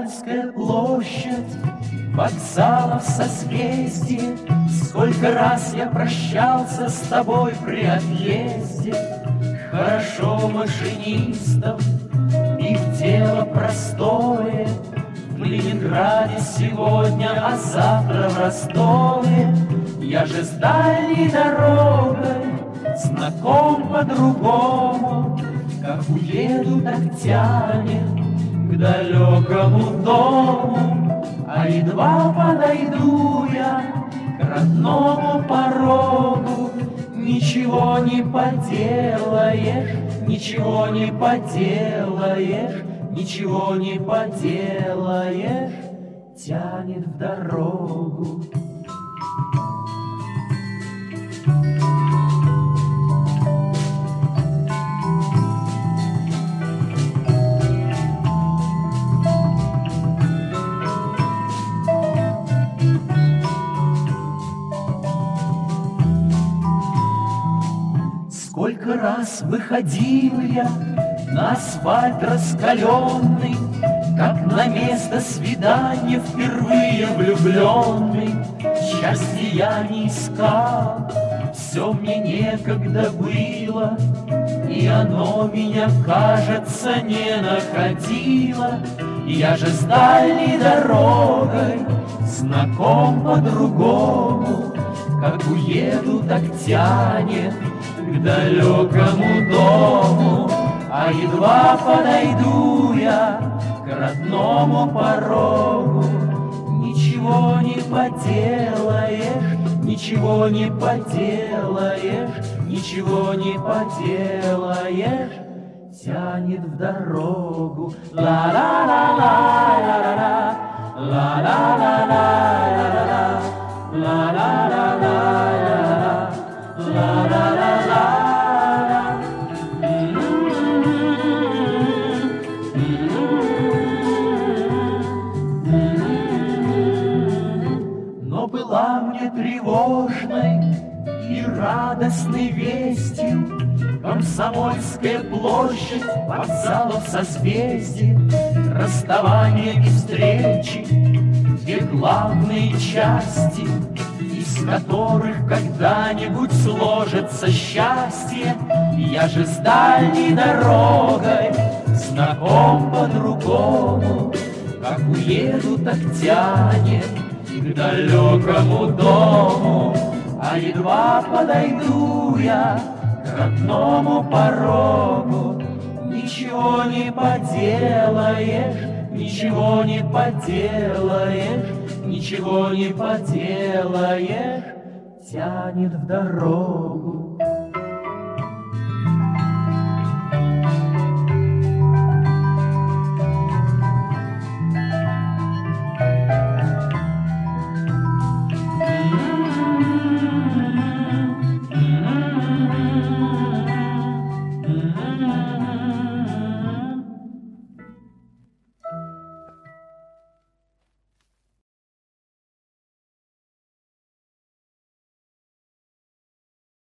Комсомольская площадь, вокзалов созвездие. Сколько раз я прощался с тобой при отъезде. Хорошо машинистам, их дело простое. В Ленинграде сегодня, а завтра в Ростове. Я же с дальней дорогой знаком по-другому. Как уеду, так тянет к далекому дому, а едва подойду я к родному порогу. Ничего не поделаешь, ничего не поделаешь, ничего не поделаешь, тянет в дорогу. Сколько раз выходил я на асфальт раскаленный, как на место свидания впервые влюбленный. Счастья я не искал, все мне некогда было, и оно меня, кажется, не находило. Я же с дальней дорогой знаком по-другому. Как уеду, так тянет к далекому дому, а едва подойду я к родному порогу. Ничего не поделаешь, ничего не поделаешь, ничего не поделаешь, тянет в дорогу. Ла-ла-ла-ла-ла-ла-ла, ла-ла-ла-ла-ла-ла-ла, ла-ла-ла-ла-ла-ла, ла-ла-ла-ла. Но была мне тревожной и радостной вестью Комсомольская площадь, вокзалов созвездие, расставания и встречи, две главные части, из которых когда-нибудь сложится счастье. Я же с дальней дорогой знаком по-другому. Как уеду, так тянет к далекому дому, а едва подойду я к родному порогу. Ничего не поделаешь, ничего не поделаешь, ничего не поделаешь, тянет в дорогу.